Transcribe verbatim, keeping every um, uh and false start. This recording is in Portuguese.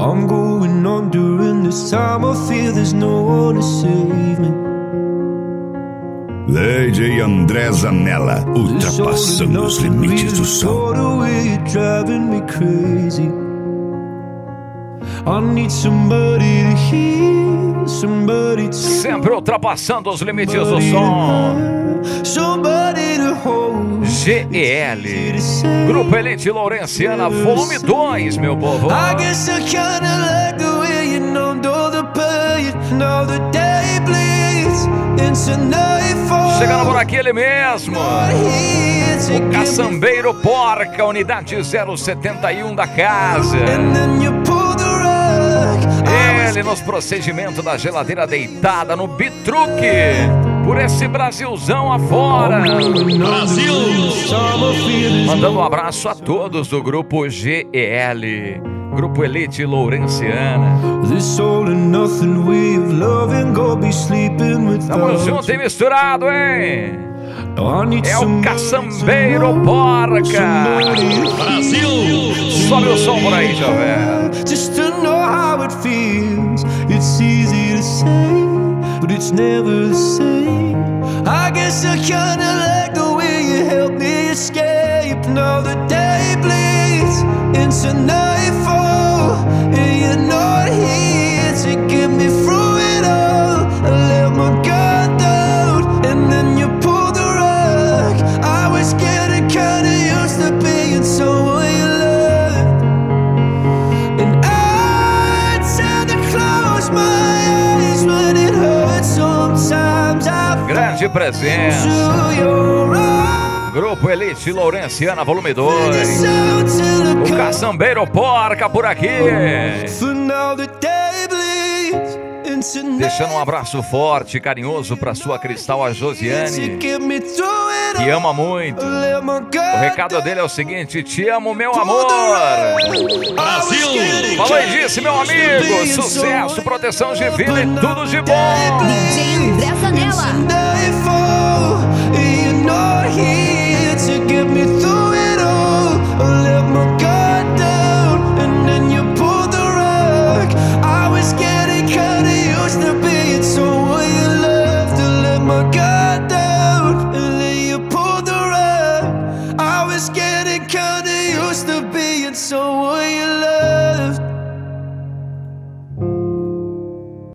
I'm going under and this time I feel there's no one to save me. D J André Zanella, ultrapassando os limites do som. Driving me crazy. I need somebody to hear, somebody to sempre ultrapassando os limites do som. Somebody to hold. G E L, Grupo Elite Lourenciana, volume dois, meu povo. I guess I kinda like the way you know the pain. Now the day bleeds into nightfall. Chegando por aqui ele mesmo, o Caçambeiro Porca, unidade zero setenta e um da casa. Ele nos procedimentos da geladeira deitada no bitruque, por esse Brasilzão afora. Brasil! Mandando um abraço a todos do Grupo G E L, Grupo Elite Lourenciana. Tamo junto e misturado, hein? É o Caçambeiro Porca. Brasil! Sobe o som por aí, Javé. Just to know how it feels. It's easy to say, but it's never the same. I guess I kinda like the way you help me escape. Now the day bleeds into nightfall, and you're not here to get me through it all. I let my guard down, and then you pulled the rug. I was getting kinda used to being someone you loved, and I tend to close my eyes when it hurts. Sometimes I Grande presença, Grupo Elite Lourenciana, volume dois. O Caçambeiro Porca por aqui. Deixando um abraço forte e carinhoso para sua Cristal, a Josiane, que ama muito. O recado dele é o seguinte: te amo, meu amor. Brasil! Falou e disse, meu amigo. Sucesso, proteção divina e tudo de bom. D J André Zanella.